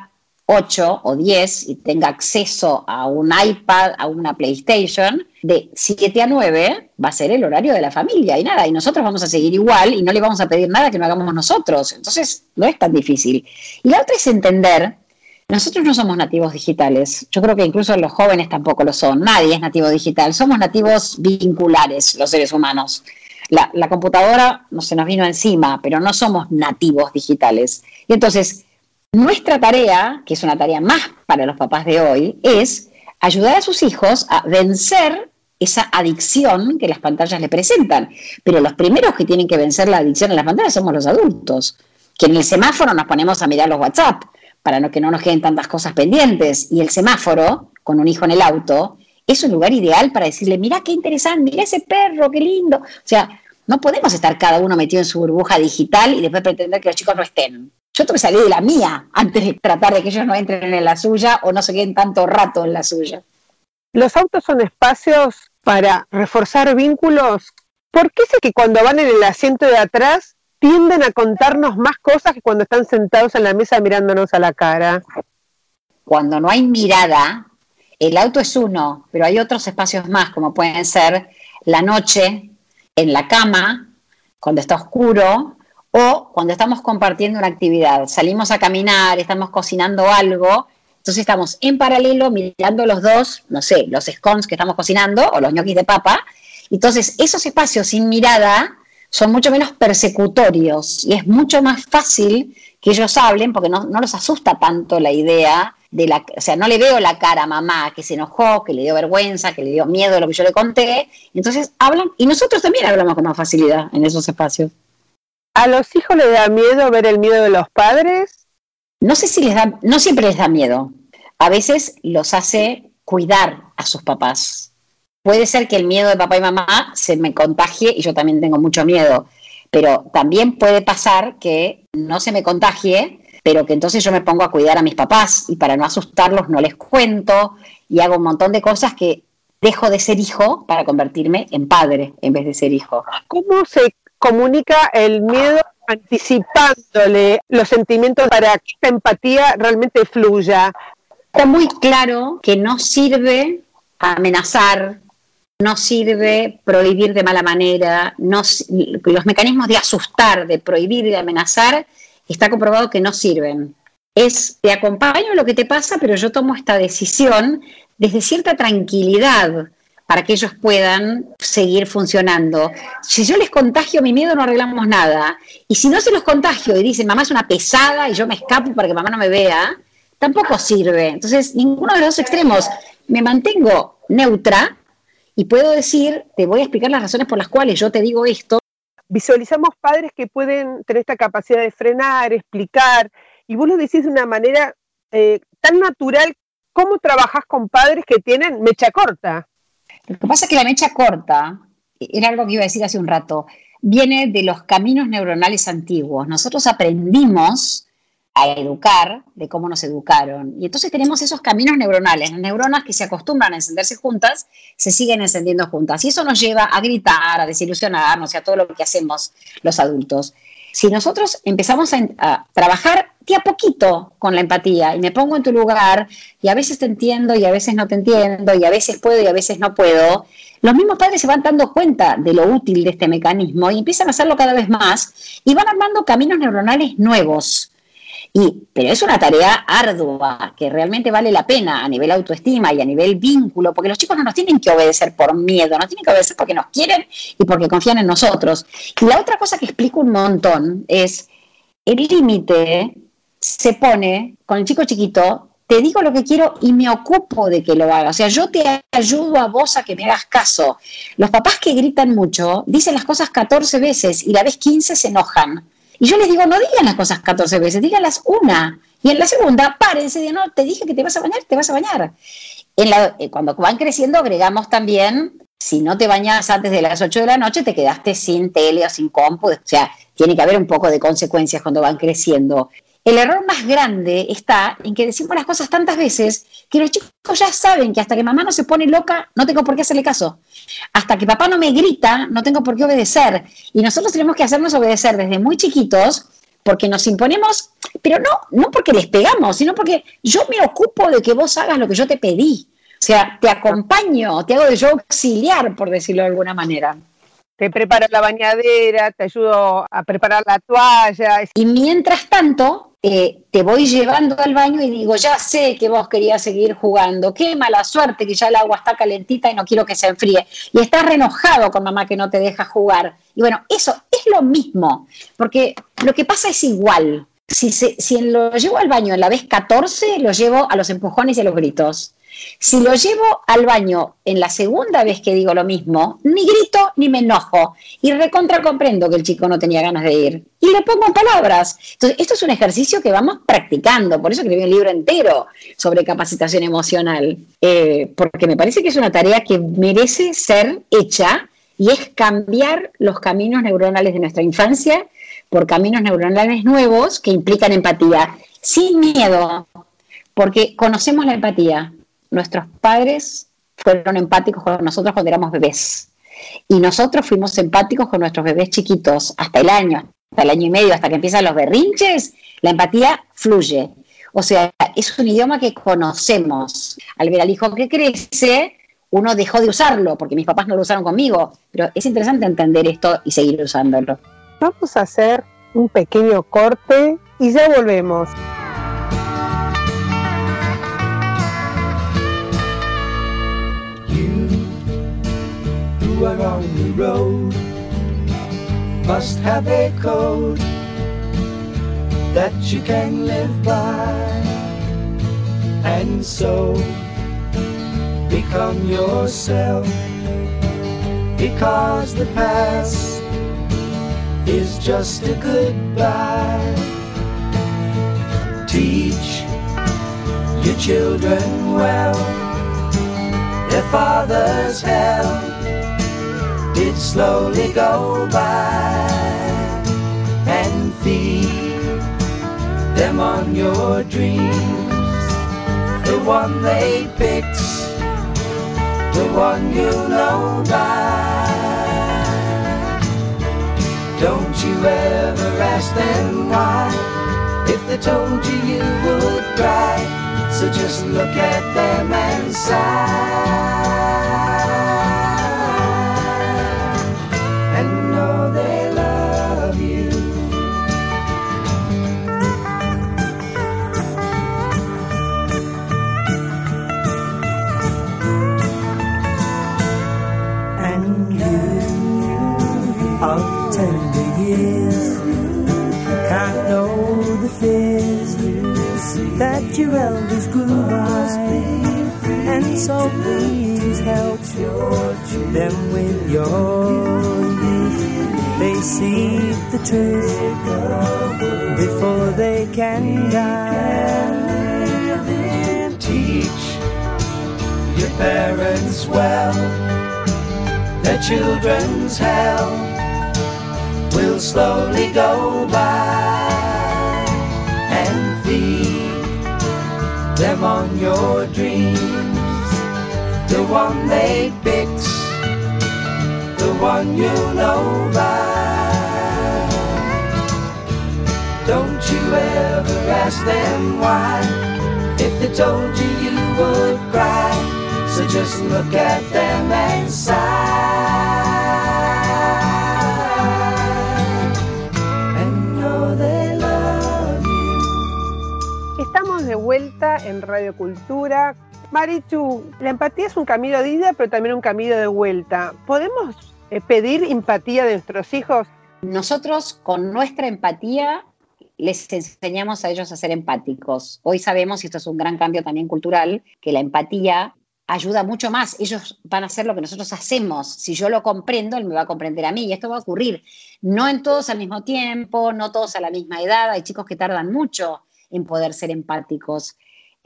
8 o 10 y tenga acceso a un iPad, a una PlayStation, de 7 a 9 va a ser el horario de la familia y nada, y nosotros vamos a seguir igual y no le vamos a pedir nada que no hagamos nosotros. Entonces no es tan difícil. Y la otra es entender, nosotros no somos nativos digitales, yo creo que incluso los jóvenes tampoco lo son, nadie es nativo digital, somos nativos vinculares los seres humanos. La computadora no se nos vino encima, pero no somos nativos digitales. Y entonces nuestra tarea, que es una tarea más para los papás de hoy, es ayudar a sus hijos a vencer esa adicción que las pantallas le presentan. Pero los primeros que tienen que vencer la adicción a las pantallas somos los adultos, que en el semáforo nos ponemos a mirar los WhatsApp para que no nos queden tantas cosas pendientes. Y el semáforo, con un hijo en el auto, es un lugar ideal para decirle, mirá qué interesante, mirá ese perro, qué lindo. O sea, no podemos estar cada uno metido en su burbuja digital y después pretender que los chicos no estén. Yo tengo que salir de la mía antes de tratar de que ellos no entren en la suya o no se queden tanto rato en la suya. ¿Los autos son espacios para reforzar vínculos? ¿Por qué sé que cuando van en el asiento de atrás tienden a contarnos más cosas que cuando están sentados en la mesa mirándonos a la cara? Cuando no hay mirada, el auto es uno, pero hay otros espacios más, como pueden ser la noche, en la cama, cuando está oscuro, o cuando estamos compartiendo una actividad, salimos a caminar, estamos cocinando algo, entonces estamos en paralelo mirando los dos, no sé, los scones que estamos cocinando o los ñoquis de papa. Entonces esos espacios sin mirada son mucho menos persecutorios y es mucho más fácil que ellos hablen porque no los asusta tanto la idea de o sea, no le veo la cara a mamá que se enojó, que le dio vergüenza, que le dio miedo de lo que yo le conté. Entonces hablan y nosotros también hablamos con más facilidad en esos espacios. ¿A los hijos les da miedo ver el miedo de los padres? No sé si no siempre les da miedo. A veces los hace cuidar a sus papás. Puede ser que el miedo de papá y mamá se me contagie y yo también tengo mucho miedo, pero también puede pasar que no se me contagie, pero que entonces yo me pongo a cuidar a mis papás y para no asustarlos no les cuento y hago un montón de cosas que dejo de ser hijo para convertirme en padre en vez de ser hijo. ¿Cómo se comunica el miedo anticipándole los sentimientos para que esta empatía realmente fluya? Está muy claro que no sirve amenazar, no sirve prohibir de mala manera, los mecanismos de asustar, de prohibir y de amenazar, está comprobado que no sirven. Te acompaño en lo que te pasa, pero yo tomo esta decisión desde cierta tranquilidad para que ellos puedan seguir funcionando. Si yo les contagio mi miedo, no arreglamos nada. Y si no se los contagio y dicen, mamá es una pesada y yo me escapo para que mamá no me vea, tampoco sirve. Entonces, ninguno de los dos extremos. Me mantengo neutra y puedo decir, te voy a explicar las razones por las cuales yo te digo esto. Visualizamos padres que pueden tener esta capacidad de frenar, explicar, y vos lo decís de una manera tan natural. ¿Cómo trabajás con padres que tienen mecha corta? Lo que pasa es que la mecha corta, era algo que iba a decir hace un rato, viene de los caminos neuronales antiguos. Nosotros aprendimos a educar de cómo nos educaron. Y entonces tenemos esos caminos neuronales. Las neuronas que se acostumbran a encenderse juntas, se siguen encendiendo juntas. Y eso nos lleva a gritar, a desilusionarnos y a todo lo que hacemos los adultos. Si nosotros empezamos a trabajar de a poquito con la empatía y me pongo en tu lugar y a veces te entiendo y a veces no te entiendo y a veces puedo y a veces no puedo, los mismos padres se van dando cuenta de lo útil de este mecanismo y empiezan a hacerlo cada vez más y van armando caminos neuronales nuevos. Pero es una tarea ardua que realmente vale la pena a nivel autoestima y a nivel vínculo, porque los chicos no nos tienen que obedecer por miedo, nos tienen que obedecer porque nos quieren y porque confían en nosotros. Y la otra cosa que explico un montón es el límite se pone con el chico chiquito, te digo lo que quiero y me ocupo de que lo haga. O sea, yo te ayudo a vos a que me hagas caso. Los papás que gritan mucho dicen las cosas 14 veces y la vez 15 se enojan. Y yo les digo, no digan las cosas 14 veces, díganlas una. Y en la segunda, párense y digan, no, te dije que te vas a bañar, te vas a bañar. Cuando van creciendo agregamos también, si no te bañas antes de las 8 de la noche, te quedaste sin tele o sin compu. O sea, tiene que haber un poco de consecuencias cuando van creciendo. El error más grande está en que decimos las cosas tantas veces que los chicos ya saben que hasta que mamá no se pone loca, no tengo por qué hacerle caso. Hasta que papá no me grita, no tengo por qué obedecer. Y nosotros tenemos que hacernos obedecer desde muy chiquitos porque nos imponemos, pero no porque les pegamos, sino porque yo me ocupo de que vos hagas lo que yo te pedí. O sea, te acompaño, te hago de yo auxiliar, por decirlo de alguna manera. Te preparo la bañadera, te ayudo a preparar la toalla. Y mientras tanto, te voy llevando al baño y digo, ya sé que vos querías seguir jugando, qué mala suerte que ya el agua está calentita y no quiero que se enfríe. Y estás re enojado con mamá que no te deja jugar. Y bueno, eso es lo mismo, porque lo que pasa es igual. Si lo llevo al baño en la vez 14, lo llevo a los empujones y a los gritos. Si lo llevo al baño en la segunda vez que digo lo mismo, ni grito ni me enojo. Y recontra comprendo que el chico no tenía ganas de ir. Y le pongo palabras. Entonces, esto es un ejercicio que vamos practicando. Por eso escribí un libro entero sobre capacitación emocional. Porque me parece que es una tarea que merece ser hecha y es cambiar los caminos neuronales de nuestra infancia por caminos neuronales nuevos que implican empatía. Sin miedo, porque conocemos la empatía. Nuestros padres fueron empáticos con nosotros cuando éramos bebés y nosotros fuimos empáticos con nuestros bebés chiquitos hasta el año y medio, hasta que empiezan los berrinches. La empatía fluye, o sea, es un idioma que conocemos. Al ver al hijo que crece, uno dejó de usarlo porque mis papás no lo usaron conmigo, pero es interesante entender esto y seguir usándolo. Vamos a hacer un pequeño corte y ya volvemos. Who are on the road must have a code that you can live by, and so become yourself, because the past is just a goodbye. Teach your children well, their father's hell did slowly go by, and feed them on your dreams, the one they picked, the one you know by. Don't you ever ask them why, if they told you you would cry, so just look at them and sigh. They love you. And you of tender years can't know the fears that your elders grew by, and so please help them with your youth. They see the truth before they can die. Teach your parents well, their children's hell will slowly go by, and feed them on your dreams, the one they picked, the one you know by. Don't you ever ask them why. If they told you, you would cry. So just look at them and sigh and know they love you. Estamos de vuelta en Radio Cultura. Marichu, la empatía es un camino de ida, pero también un camino de vuelta. ¿Podemos pedir empatía de nuestros hijos? Nosotros, con nuestra empatía, les enseñamos a ellos a ser empáticos. Hoy sabemos, y esto es un gran cambio también cultural, que la empatía ayuda mucho más. Ellos van a hacer lo que nosotros hacemos. Si yo lo comprendo, él me va a comprender a mí. Y esto va a ocurrir no en todos al mismo tiempo, no todos a la misma edad. Hay chicos que tardan mucho en poder ser empáticos.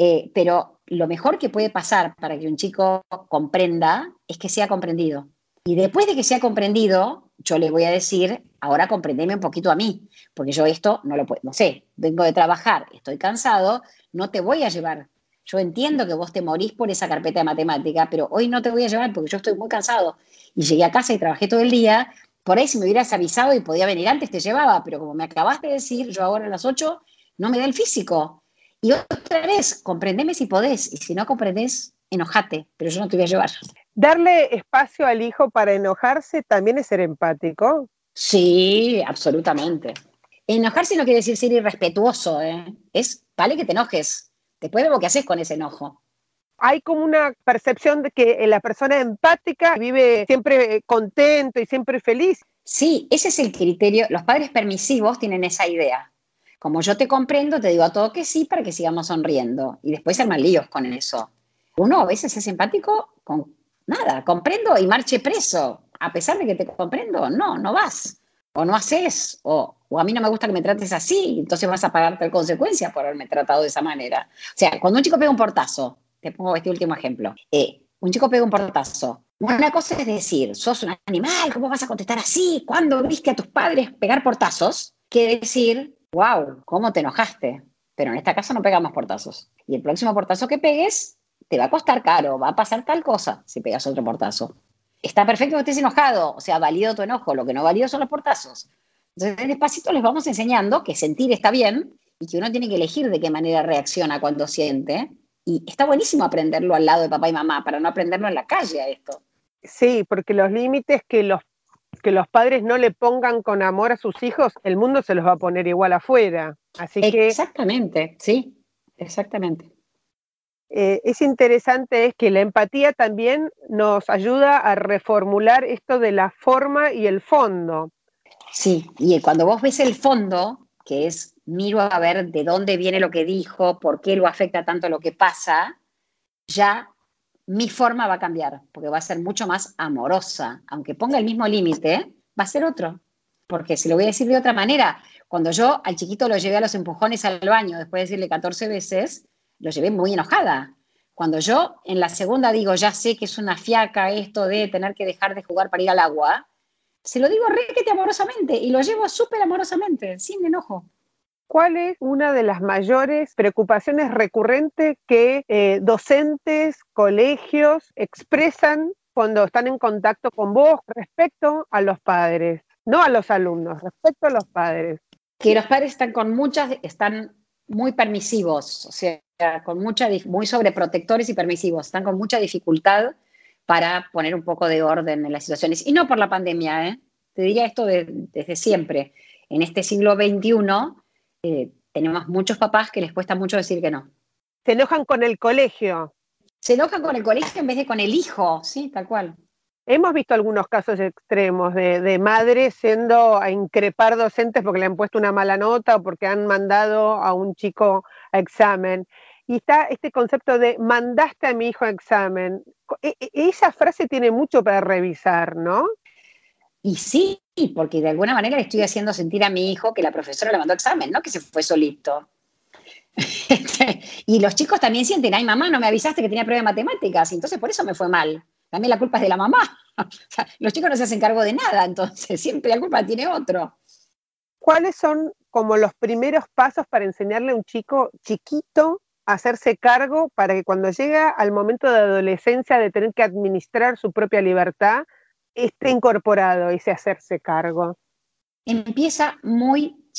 Pero lo mejor que puede pasar para que un chico comprenda es que sea comprendido. Y después de que sea comprendido, yo le voy a decir, ahora comprendeme un poquito a mí, porque yo esto no lo puedo, no sé, vengo de trabajar, estoy cansado, no te voy a llevar. Yo entiendo que vos te morís por esa carpeta de matemática, pero hoy no te voy a llevar porque yo estoy muy cansado. Y llegué a casa y trabajé todo el día. Por ahí si me hubieras avisado y podía venir antes, te llevaba, pero como me acabas de decir, yo ahora a las 8 no me da el físico. Y otra vez, comprendeme si podés, y si no comprendés, enojate, pero yo no te voy a llevar. Darle espacio al hijo para enojarse también es ser empático. Sí, absolutamente. Enojarse no quiere decir ser irrespetuoso, ¿eh? Vale que te enojes, después de lo que haces con ese enojo. Hay como una percepción de que la persona empática vive siempre contento y siempre feliz. Sí, ese es el criterio. Los padres permisivos tienen esa idea. Como yo te comprendo, te digo a todo que sí para que sigamos sonriendo. Y después se arman líos con eso. Uno a veces es empático con nada, comprendo y marche preso. A pesar de que te comprendo, no vas. O no haces, o a mí no me gusta que me trates así, entonces vas a pagar tal consecuencia por haberme tratado de esa manera. O sea, cuando un chico pega un portazo, te pongo este último ejemplo, un chico pega un portazo, una cosa es decir, sos un animal, ¿cómo vas a contestar así? ¿Cuándo viste a tus padres pegar portazos? Que decir, wow, ¿cómo te enojaste? Pero en esta casa no pegamos portazos. Y el próximo portazo que pegues te va a costar caro, va a pasar tal cosa si pegas otro portazo. Está perfecto que estés enojado, o sea, válido tu enojo, lo que no válido son los portazos. Entonces, despacito les vamos enseñando que sentir está bien y que uno tiene que elegir de qué manera reacciona cuando siente. Y está buenísimo aprenderlo al lado de papá y mamá, para no aprenderlo en la calle a esto. Sí, porque los límites que los padres no le pongan con amor a sus hijos, el mundo se los va a poner igual afuera. Así que Exactamente, sí, exactamente. es interesante es que la empatía también nos ayuda a reformular esto de la forma y el fondo. Sí, y cuando vos ves el fondo, que es miro a ver de dónde viene lo que dijo, por qué lo afecta tanto lo que pasa, ya mi forma va a cambiar, porque va a ser mucho más amorosa. Aunque ponga el mismo límite, va a ser otro. Porque si lo voy a decir de otra manera, cuando yo al chiquito lo llevé a los empujones al baño, después de decirle 14 veces, lo llevé muy enojada. Cuando yo en la segunda digo, ya sé que es una fiaca esto de tener que dejar de jugar para ir al agua, se lo digo requete amorosamente y lo llevo súper amorosamente, sin enojo. ¿Cuál es una de las mayores preocupaciones recurrentes que docentes, colegios expresan cuando están en contacto con vos respecto a los padres? No a los alumnos, respecto a los padres. Que los padres están muy permisivos, o sea, muy sobreprotectores y permisivos, están con mucha dificultad para poner un poco de orden en las situaciones. Y no por la pandemia, ¿eh? Te diría esto desde siempre. En este siglo XXI tenemos muchos papás que les cuesta mucho decir que no. Se enojan con el colegio. Se enojan con el colegio en vez de con el hijo, sí, tal cual. Hemos visto algunos casos extremos de madres yendo a increpar docentes porque le han puesto una mala nota o porque han mandado a un chico a examen. Y está este concepto de mandaste a mi hijo a examen. Esa frase tiene mucho para revisar, ¿no? Y sí, porque de alguna manera le estoy haciendo sentir a mi hijo que la profesora le mandó examen, no que se fue solito. Y los chicos también sienten, ay mamá, no me avisaste que tenía prueba de matemáticas, y entonces por eso me fue mal. También la culpa es de la mamá. O sea, los chicos no se hacen cargo de nada, entonces siempre la culpa tiene otro. ¿Cuáles son como los primeros pasos para enseñarle a un chico chiquito a hacerse cargo para que cuando llega al momento de adolescencia de tener que administrar su propia libertad, esté incorporado ese hacerse cargo? Empieza muy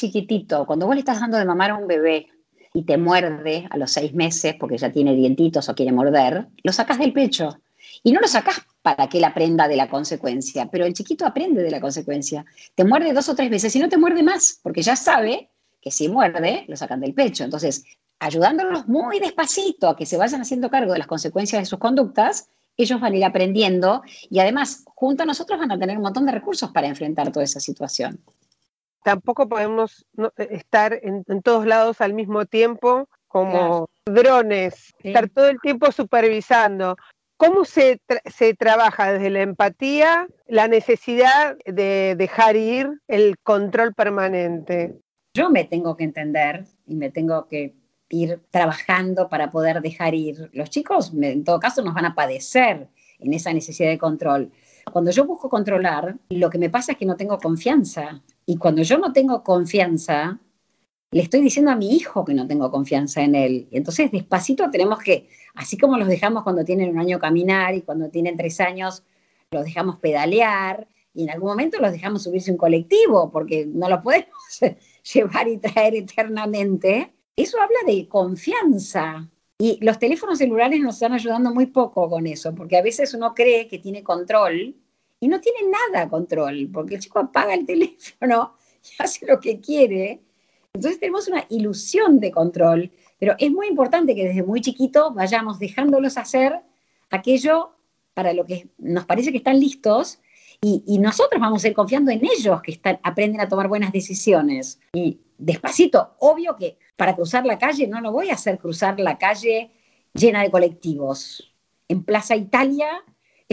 chiquitito, cuando vos le estás dando de mamar a un bebé y te muerde a los 6 meses porque ya tiene dientitos o quiere morder, lo sacás del pecho. Y no lo sacás para que él aprenda de la consecuencia, pero el chiquito aprende de la consecuencia. Te muerde 2 o 3 veces y no te muerde más, porque ya sabe que si muerde, lo sacan del pecho. Entonces, ayudándolos muy despacito a que se vayan haciendo cargo de las consecuencias de sus conductas, ellos van a ir aprendiendo y además, junto a nosotros van a tener un montón de recursos para enfrentar toda esa situación. Tampoco podemos estar en todos lados al mismo tiempo como drones, Sí. estar todo el tiempo supervisando. ¿Cómo se trabaja desde la empatía la necesidad de dejar ir el control permanente? Yo me tengo que entender y me tengo que ir trabajando para poder dejar ir. Los chicos, en todo caso, nos van a padecer en esa necesidad de control. Cuando yo busco controlar, lo que me pasa es que no tengo confianza. Y cuando yo no tengo confianza, le estoy diciendo a mi hijo que no tengo confianza en él. Y entonces, despacito tenemos que, así como los dejamos cuando tienen 1 año caminar y cuando tienen 3 años, los dejamos pedalear y en algún momento los dejamos subirse a un colectivo porque no lo podemos llevar y traer eternamente. Eso habla de confianza. Y los teléfonos celulares nos están ayudando muy poco con eso, porque a veces uno cree que tiene control y no tiene nada control, porque el chico apaga el teléfono y hace lo que quiere. Entonces tenemos una ilusión de control, pero es muy importante que desde muy chiquito vayamos dejándolos hacer aquello para lo que nos parece que están listos y nosotros vamos a ir confiando en ellos que aprenden a tomar buenas decisiones. Y despacito, obvio que para cruzar la calle no lo voy a hacer cruzar la calle llena de colectivos. En Plaza Italia,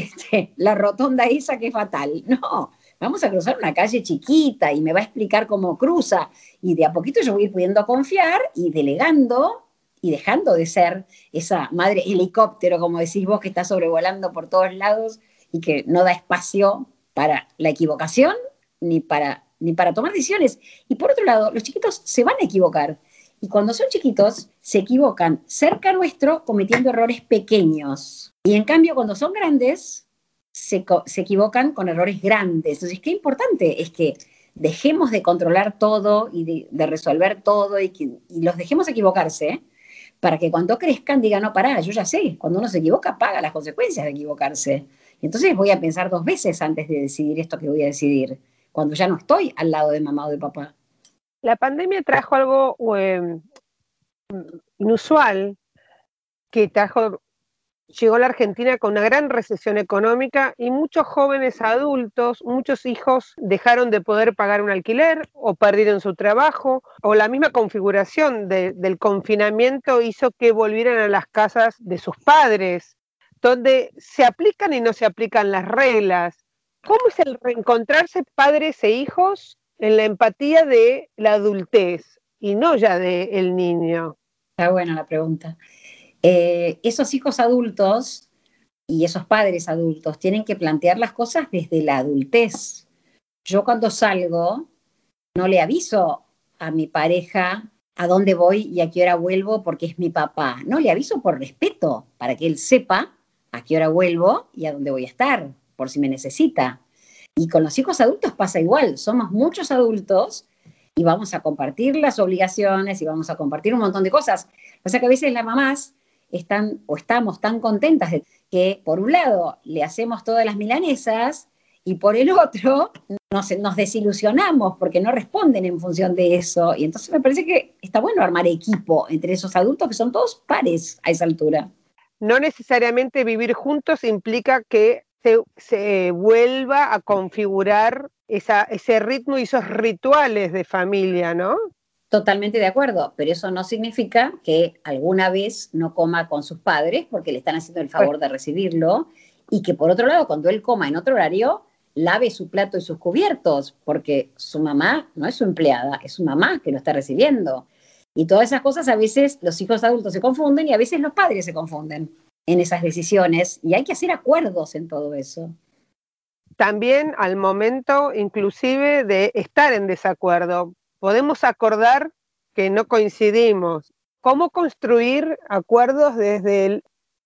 la rotonda esa que es fatal. No, vamos a cruzar una calle chiquita y me va a explicar cómo cruza. Y de a poquito yo voy a ir pudiendo confiar y delegando y dejando de ser esa madre helicóptero, como decís vos, que está sobrevolando por todos lados y que no da espacio para la equivocación ni para tomar decisiones. Y por otro lado, los chiquitos se van a equivocar. Y cuando son chiquitos, se equivocan cerca nuestro cometiendo errores pequeños. Y en cambio, cuando son grandes, se equivocan con errores grandes. Entonces, qué importante es que dejemos de controlar todo y de resolver todo y los dejemos equivocarse para que cuando crezcan digan, no, pará, yo ya sé, cuando uno se equivoca paga las consecuencias de equivocarse. Y entonces voy a pensar 2 veces antes de decidir esto que voy a decidir, cuando ya no estoy al lado de mamá o de papá. La pandemia trajo algo inusual, que llegó a la Argentina con una gran recesión económica y muchos jóvenes adultos, muchos hijos dejaron de poder pagar un alquiler o perdieron su trabajo, o la misma configuración del confinamiento hizo que volvieran a las casas de sus padres, donde se aplican y no se aplican las reglas. ¿Cómo es el reencontrarse padres e hijos en la empatía de la adultez y no ya del niño? Está buena la pregunta. Esos hijos adultos y esos padres adultos tienen que plantear las cosas desde la adultez. Yo cuando salgo no le aviso a mi pareja a dónde voy y a qué hora vuelvo porque es mi papá. No, le aviso por respeto, para que él sepa a qué hora vuelvo y a dónde voy a estar, por si me necesita. Y con los hijos adultos pasa igual, somos muchos adultos y vamos a compartir las obligaciones y vamos a compartir un montón de cosas. O sea que a veces las mamás estamos tan contentas de que por un lado le hacemos todas las milanesas y por el otro nos desilusionamos porque no responden en función de eso. Y entonces me parece que está bueno armar equipo entre esos adultos que son todos pares a esa altura. No necesariamente vivir juntos implica que se vuelva a configurar ese ritmo y esos rituales de familia, ¿no? Totalmente de acuerdo, pero eso no significa que alguna vez no coma con sus padres porque le están haciendo el favor de recibirlo y que por otro lado, cuando él coma en otro horario, lave su plato y sus cubiertos porque su mamá no es su empleada, es su mamá que lo está recibiendo. Y todas esas cosas a veces los hijos adultos se confunden y a veces los padres se confunden en esas decisiones y hay que hacer acuerdos en todo eso. También al momento inclusive de estar en desacuerdo, podemos acordar que no coincidimos. ¿Cómo construir acuerdos desde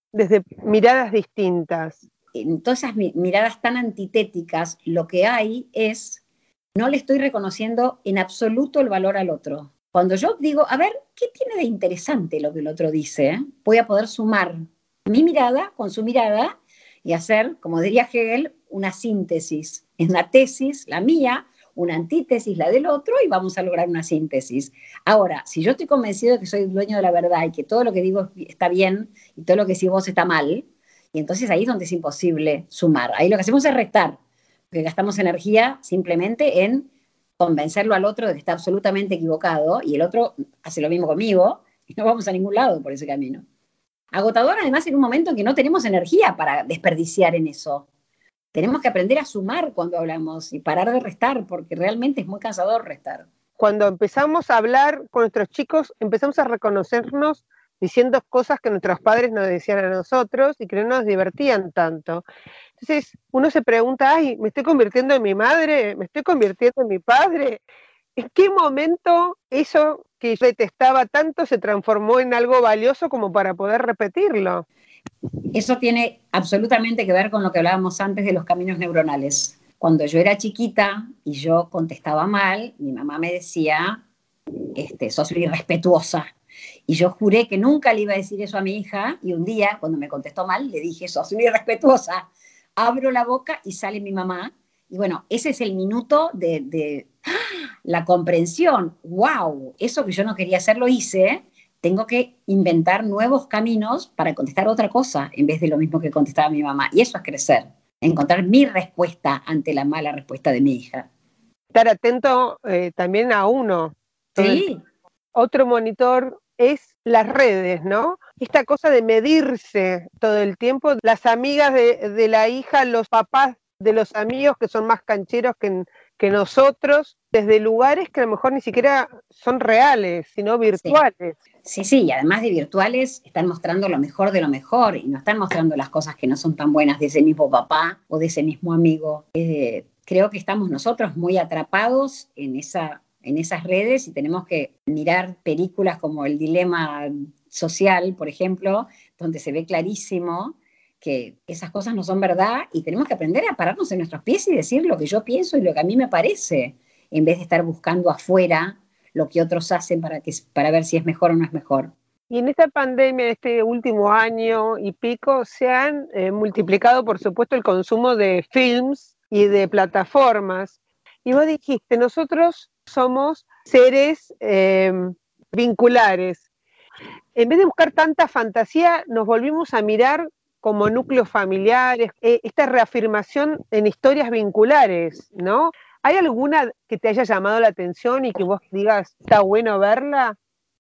miradas distintas? En todas esas miradas tan antitéticas, lo que hay es no le estoy reconociendo en absoluto el valor al otro. Cuando yo digo, a ver, ¿qué tiene de interesante lo que el otro dice? Voy a poder sumar mi mirada con su mirada y hacer, como diría Hegel, una síntesis. Es una tesis, la mía, una antítesis, la del otro, y vamos a lograr una síntesis. Ahora, si yo estoy convencido de que soy dueño de la verdad y que todo lo que digo está bien y todo lo que decís vos está mal, y entonces ahí es donde es imposible sumar. Ahí lo que hacemos es restar, porque gastamos energía simplemente en convencerlo al otro de que está absolutamente equivocado, y el otro hace lo mismo conmigo, y no vamos a ningún lado por ese camino. Agotador, además, en un momento en que no tenemos energía para desperdiciar en eso. Tenemos que aprender a sumar cuando hablamos y parar de restar, porque realmente es muy cansador restar. Cuando empezamos a hablar con nuestros chicos, empezamos a reconocernos diciendo cosas que nuestros padres nos decían a nosotros y que no nos divertían tanto. Entonces uno se pregunta, ay, ¿me estoy convirtiendo en mi madre? ¿Me estoy convirtiendo en mi padre? ¿En qué momento eso que yo detestaba tanto se transformó en algo valioso como para poder repetirlo? Eso tiene absolutamente que ver con lo que hablábamos antes de los caminos neuronales. Cuando yo era chiquita y yo contestaba mal, mi mamá me decía, sos irrespetuosa. Y yo juré que nunca le iba a decir eso a mi hija, y un día, cuando me contestó mal, le dije, sos irrespetuosa. Abro la boca y sale mi mamá. Y bueno, ese es el minuto de la comprensión. ¡Wow! Eso que yo no quería hacer lo hice. Tengo que inventar nuevos caminos para contestar otra cosa en vez de lo mismo que contestaba mi mamá. Y eso es crecer, encontrar mi respuesta ante la mala respuesta de mi hija. Estar atento también a uno. Sí. Otro monitor es las redes, ¿no? Esta cosa de medirse todo el tiempo, las amigas de la hija, los papás de los amigos que son más cancheros que nosotros, desde lugares que a lo mejor ni siquiera son reales, sino virtuales. Sí, y además de virtuales, están mostrando lo mejor de lo mejor y no están mostrando las cosas que no son tan buenas de ese mismo papá o de ese mismo amigo. Creo que estamos nosotros muy atrapados en esas redes y tenemos que mirar películas como El Dilema Social, por ejemplo, donde se ve clarísimo que esas cosas no son verdad y tenemos que aprender a pararnos en nuestros pies y decir lo que yo pienso y lo que a mí me parece, en vez de estar buscando afuera lo que otros hacen para ver si es mejor o no es mejor. Y en esta pandemia, este último año y pico, se han multiplicado, por supuesto, el consumo de films y de plataformas. Y vos dijiste, nosotros somos seres vinculares. En vez de buscar tanta fantasía, nos volvimos a mirar como núcleos familiares, esta reafirmación en historias vinculares, ¿no? ¿Hay alguna que te haya llamado la atención y que vos digas, está bueno verla?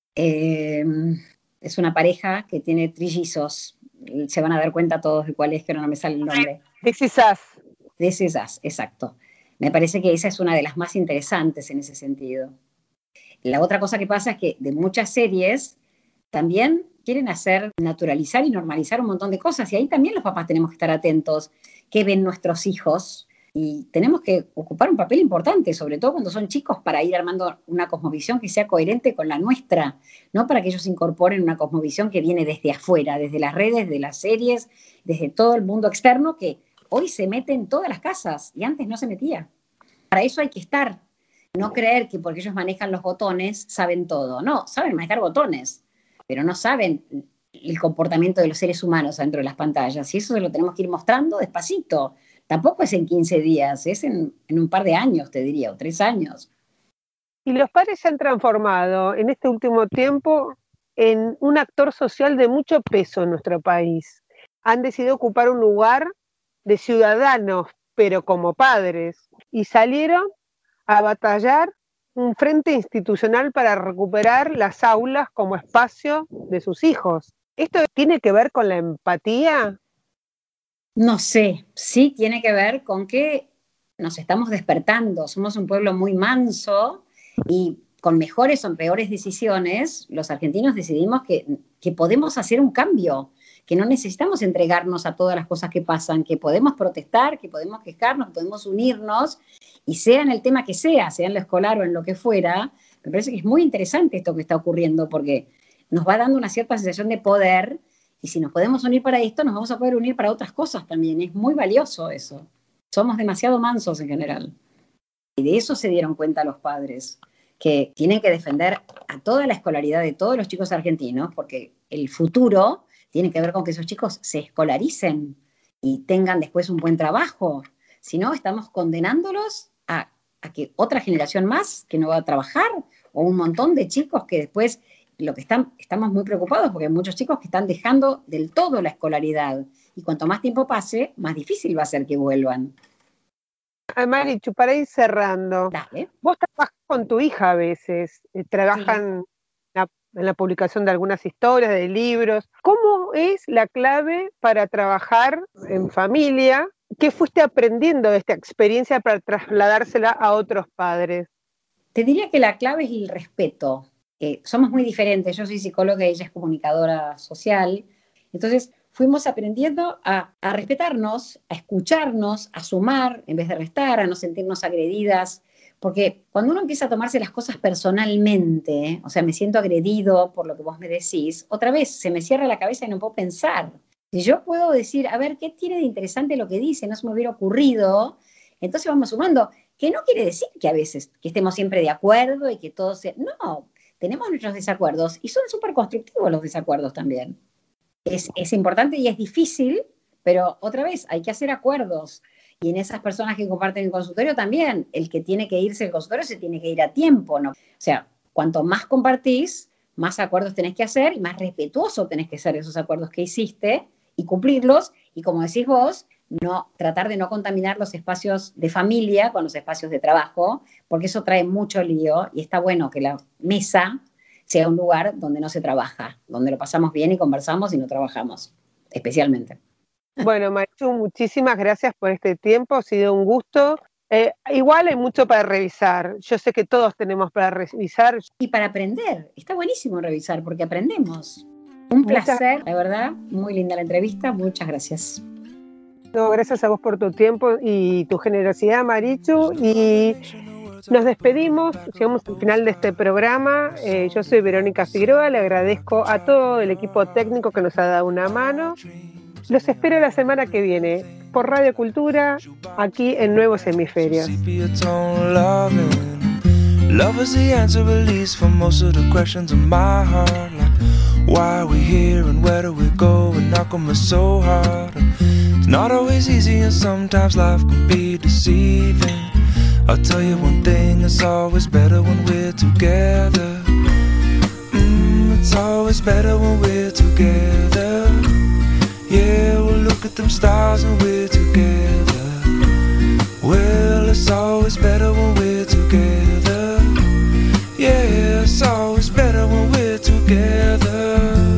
Es una pareja que tiene trillizos. Se van a dar cuenta todos de cuál es, que no me sale el nombre. This Is Us. This Is Us, exacto. Me parece que esa es una de las más interesantes en ese sentido. La otra cosa que pasa es que de muchas series también quieren naturalizar y normalizar un montón de cosas, y ahí también los papás tenemos que estar atentos, qué ven nuestros hijos, y tenemos que ocupar un papel importante, sobre todo cuando son chicos, para ir armando una cosmovisión que sea coherente con la nuestra, no para que ellos incorporen una cosmovisión que viene desde afuera, desde las redes, de las series, desde todo el mundo externo, que hoy se mete en todas las casas y antes no se metía. Para eso hay que estar, no creer que porque ellos manejan los botones saben todo. No, saben manejar botones, pero no saben el comportamiento de los seres humanos dentro de las pantallas, y eso se lo tenemos que ir mostrando despacito. Tampoco es en 15 días, es en un par de años, te diría, o 3 años. Y los padres se han transformado en este último tiempo en un actor social de mucho peso en nuestro país. Han decidido ocupar un lugar de ciudadanos, pero como padres, y salieron a batallar un frente institucional para recuperar las aulas como espacio de sus hijos. ¿Esto tiene que ver con la empatía? No sé, sí tiene que ver con que nos estamos despertando, somos un pueblo muy manso y con mejores o peores decisiones, los argentinos decidimos que podemos hacer un cambio, que no necesitamos entregarnos a todas las cosas que pasan, que podemos protestar, que podemos quejarnos, que podemos unirnos, y sea en el tema que sea en lo escolar o en lo que fuera. Me parece que es muy interesante esto que está ocurriendo, porque nos va dando una cierta sensación de poder, y si nos podemos unir para esto, nos vamos a poder unir para otras cosas también. Es muy valioso eso. Somos demasiado mansos en general. Y de eso se dieron cuenta los padres, que tienen que defender a toda la escolaridad de todos los chicos argentinos, porque el futuro tiene que ver con que esos chicos se escolaricen y tengan después un buen trabajo. Si no, estamos condenándolos a que otra generación más que no va a trabajar, o un montón de chicos que después estamos muy preocupados porque hay muchos chicos que están dejando del todo la escolaridad. Y cuanto más tiempo pase, más difícil va a ser que vuelvan. Marichu, para ir cerrando, Dale. vos trabajas con tu hija a veces, trabajan en la publicación de algunas historias, de libros. ¿Cómo es la clave para trabajar en familia? ¿Qué fuiste aprendiendo de esta experiencia para trasladársela a otros padres? Te diría que la clave es el respeto. Somos muy diferentes, yo soy psicóloga y ella es comunicadora social, entonces fuimos aprendiendo a respetarnos, a escucharnos, a sumar en vez de restar, a no sentirnos agredidas, porque cuando uno empieza a tomarse las cosas personalmente, o sea, me siento agredido por lo que vos me decís, otra vez se me cierra la cabeza y no puedo pensar. Si yo puedo decir, a ver, ¿qué tiene de interesante lo que dice? No se me hubiera ocurrido, entonces vamos sumando, que no quiere decir que a veces que estemos siempre de acuerdo y que todo sea... No, tenemos nuestros desacuerdos y son súper constructivos los desacuerdos también. Es importante y es difícil, pero otra vez hay que hacer acuerdos. Y en esas personas que comparten el consultorio también, el que tiene que irse del consultorio se tiene que ir a tiempo, ¿no? O sea, cuanto más compartís, más acuerdos tenés que hacer y más respetuoso tenés que ser esos acuerdos que hiciste y cumplirlos. Y como decís vos, tratar de no contaminar los espacios de familia con los espacios de trabajo, porque eso trae mucho lío y está bueno que la mesa sea un lugar donde no se trabaja, donde lo pasamos bien y conversamos y no trabajamos, especialmente. Bueno, Marichu, muchísimas gracias por este tiempo, ha sido un gusto. Igual hay mucho para revisar, yo sé que todos tenemos para revisar. Y para aprender, está buenísimo revisar porque aprendemos. Un placer, la verdad, muy linda la entrevista, muchas gracias. No, gracias a vos por tu tiempo y tu generosidad, Marichu, y nos despedimos, llegamos al final de este programa. Yo soy Verónica Figueroa, le agradezco a todo el equipo técnico que nos ha dado una mano. Los espero la semana que viene por Radio Cultura, aquí en Nuevos Hemisferios. Love is the answer, at least, for most of the questions in my heart. Like, why are we here and where do we go? And how come it's so hard? And it's not always easy and sometimes life can be deceiving. I'll tell you one thing, it's always better when we're together. It's always better when we're together. Yeah, we'll look at them stars when we're together. Well, it's always better when we're together. Yeah, it's always better when we're together.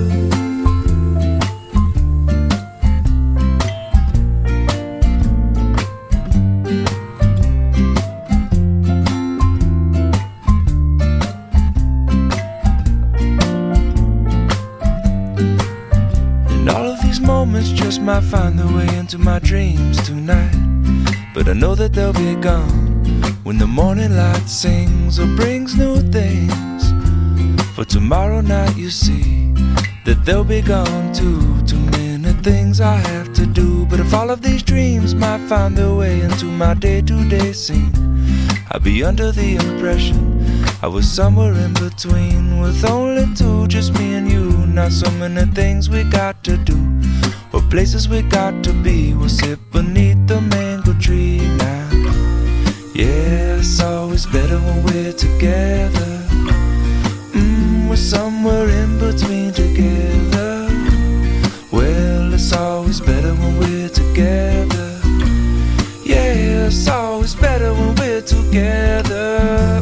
Moments just might find their way into my dreams tonight, but I know that they'll be gone when the morning light sings or brings new things. For tomorrow night you see that they'll be gone too. Too many things I have to do, but if all of these dreams might find their way into my day-to-day scene, I'd be under the impression I was somewhere in between, with only two, just me and you. Not so many things we got to do, or places we got to be. We'll sit beneath the mango tree now. Yeah, it's always better when we're together. We're somewhere in between together. Well, it's always better when we're together. Yeah, it's always better when we're together.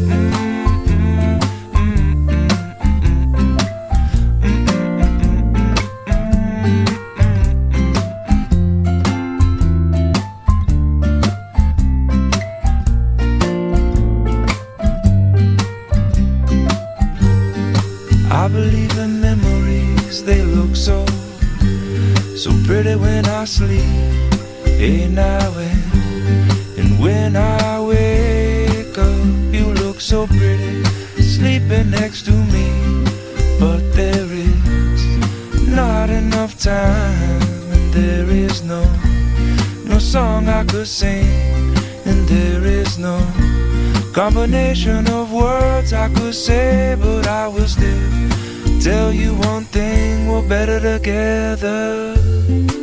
I believe in memories, they look so pretty when I sleep. Hey, now and when I wake up, you look so pretty, sleeping next to me. But there is not enough time, and there is no song I could sing, and there is no Combination of words I could say, but I will still tell you one thing, we're better together.